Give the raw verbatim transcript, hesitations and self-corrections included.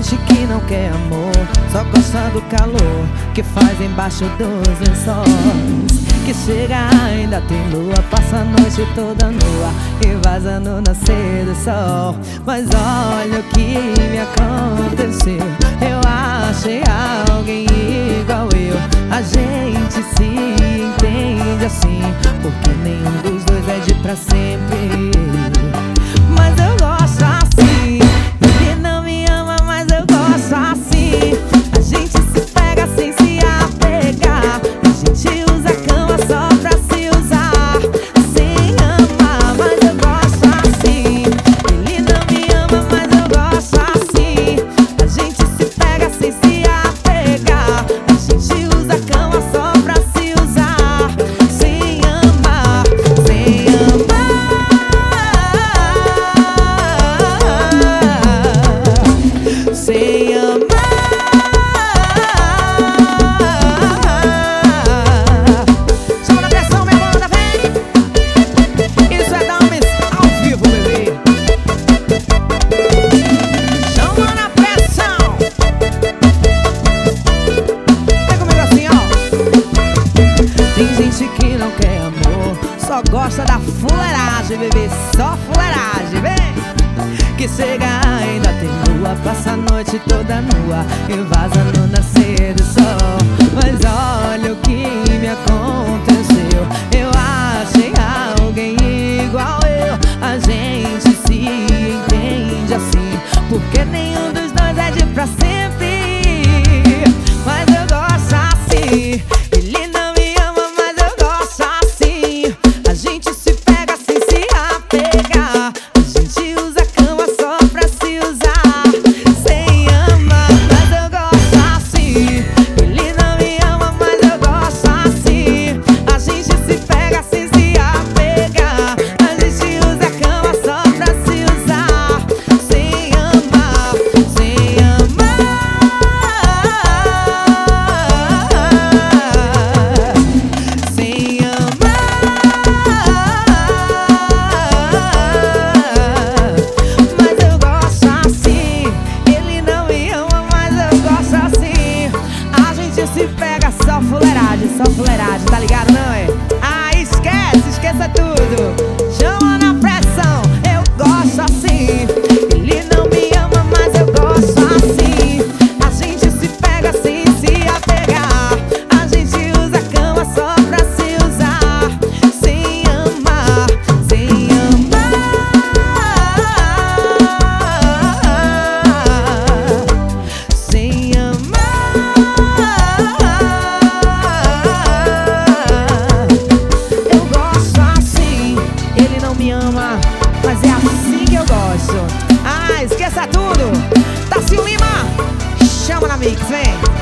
gente que não quer amor, só gosta do calor que faz embaixo dos lençóis. Que chega, ainda tem lua, passa a noite toda nua e vaza no nascer do sol. Mas olha o que me aconteceu, eu achei alguém igual eu. A gente se entende assim, porque nenhum dos dois é de pra sempre. Mas eu gosto assim, ele não me ama, mas eu gosto assim. A gente se pega sem se apegar, a gente usa a cama só pra se usar, sem amar. Mas eu gosto assim, ele não me ama, mas eu gosto assim. A gente se pega sem se apegar, a gente usa a cama só pra se usar, sem amar, sem amar, sem amar. Que não quer amor, só gosta da fuleiragem, bebê, só fuleiragem, vem! Que chega, ainda tem lua, passa a noite toda nua e vaza no nascer do sol. Mas olha o que me aconteceu, eu achei alguém igual eu. A gente se entende assim, porque nenhum dos dois é de pra sempre. Mas eu gosto assim, ele não me ama, mas eu gosto assim. A gente se pega sem se apegar, a gente usa a cama só pra se usar, sem amar. Mas eu gosto assim, ele não me ama, mas eu gosto assim. A gente se pega sem se apegar, a gente usa a cama só pra se usar, sem amar, sem amar, sem amar. Mas eu gosto assim, ele não me ama, mas eu gosto assim. A gente se pega só fuleiragem, só fuleiragem, tá ligado não é? Ah, esquece, esqueça tudo. Chama na pressão, eu gosto assim. Ele não me ama, mas eu gosto assim. A gente se pega sem se apegar, a gente usa a cama só pra se usar, sem amar, sem amar, sem amar. Eu gosto assim, ele não me ama, mas é assim que eu gosto. Ah, esqueça tudo. Tacinho Lima, chama na mix, vem.